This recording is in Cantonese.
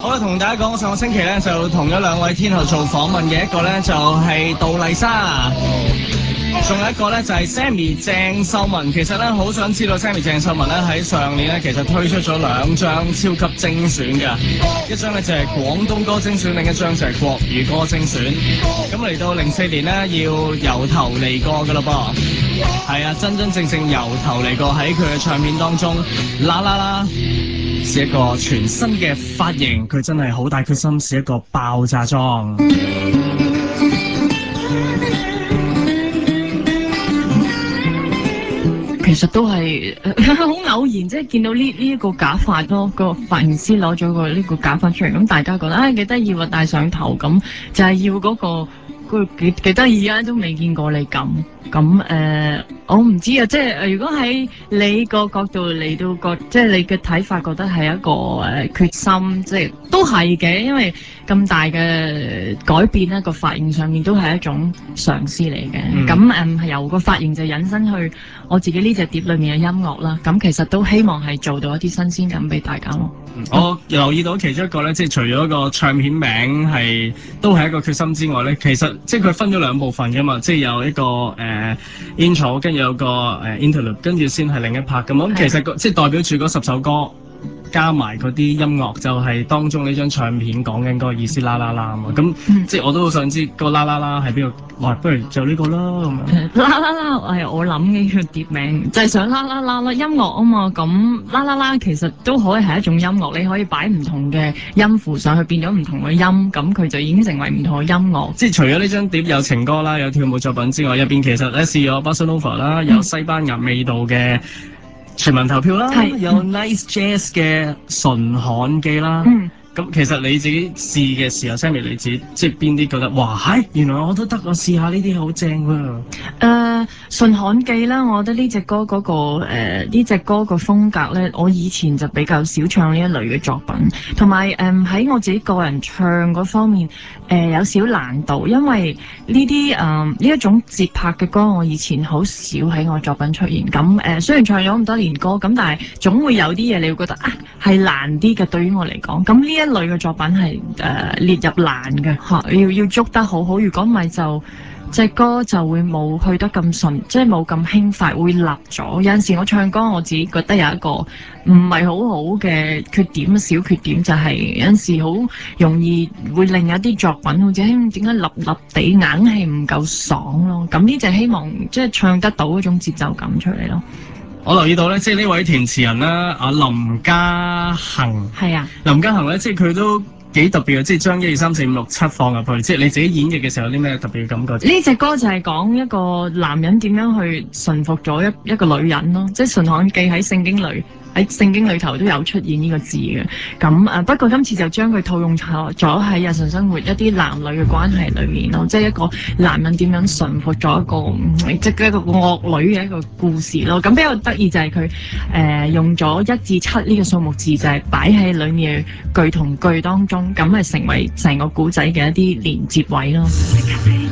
好啦，同大家講，我上個星期咧就同咗兩位天后做訪問嘅，一個咧就係杜麗莎，仲有一個咧就係 Sammy 鄭秀文。其實咧好想知道 Sammy 鄭秀文咧喺上年咧其實推出咗兩張超級精選嘅，一張咧就係廣東歌精選，另一張就係國語歌精選。咁嚟到04年咧要由頭嚟過噶咯噃，係啊，真真正正由頭嚟過。喺佢嘅唱片當中，啦啦啦是一個全新嘅髮型，佢真係好大決心，是一個爆炸裝。 其實都係好偶然，即係見到呢一個假髮咯，個髮型師攞咗呢個假髮出嚟，咁大家覺得幾得意喎，戴上頭咁，就係要嗰個幾得意啊，都未見過你咁。我唔知啊，即係如果喺你個角度嚟到即係你嘅睇法，覺得係一個決心，即係都係嘅，因為咁大嘅改變咧，個髮型上面都係一種嘗試嚟嘅。咁由個髮型就引申去我自己呢隻碟裏面嘅音樂啦。咁其實都希望係做到一啲新鮮感俾大家咯。 我留意到其中一個咧，即係除咗個唱片名都係一個決心之外咧，其實即係佢分咗兩部分噶嘛，即係有一個intro， 跟住有個interlude， 跟住先係另一 part 咁。咁其實即係代表住嗰10首歌加埋嗰啲音樂，就係當中呢張唱片講緊嗰個意思啦啦啦啊嘛。咁即係我都好想知個啦啦啦喺邊度。哇，不如就呢個啦咁樣。 啦啦啦係我諗嘅個碟名，就係想啦啦啦啦音樂啊嘛。咁啦啦啦其實都可以係一種音樂，你可以擺唔同嘅音符上去，變咗唔同嘅音，咁佢就已經成為唔同嘅音樂。 即係除咗呢張碟有情歌啦，有跳舞作品之外，入邊其實咧試咗 Bossa Nova 啦，有西班牙味道嘅全民投票啦，有 Nice Jazz 嘅純罕記啦。咁其實你自己試嘅時候 ，Sammy 你自己即係邊啲覺得哇，原來我都得，我試下呢啲好正喎。 純罕記啦，我覺得呢隻歌呢隻歌個風格咧，我以前就比較少唱呢一類嘅作品，同埋喺我自己個人唱嗰方面，有少難度，因為呢一種節拍嘅歌，我以前好少喺我作品出現。咁雖然唱咗咁多年歌，咁但係總會有啲嘢你會覺得係難啲嘅，對於我嚟講。咁呢一類嘅作品係列入難嘅，要捉得好好。如果唔係就隻歌就會冇去得咁順，即係冇咁輕快，會立咗。有陣時我唱歌我自己覺得有一個唔係好好嘅缺點，小缺點就係有陣時好容易會令一啲作品好似點解立立地硬係唔夠爽咯。咁呢就希望即係唱得到嗰種節奏感出嚟咯。 我留意到咧，即係呢位填詞人啦，阿林家恒。係啊，林家恒咧，即係佢都幾特別嘅，即係將1、2、3、4、5、6、7放入去。即係你自己演繹嘅時候，有啲咩特別嘅感覺？呢隻歌就係講一個男人點樣去馴服咗一個女人咯。即係純罕記喺聖經裏頭都有出現呢個字嘅。咁不過今次就將佢套用咗喺日常生活一啲男女嘅關係裏面咯。即係一個男人點樣馴服咗即係一個惡女嘅一個故事咯。咁比較得意就係佢用咗1至7呢個數目字，就係擺喺裏面嘅句同句當中，咁係成為成個古仔嘅一啲連接位咯。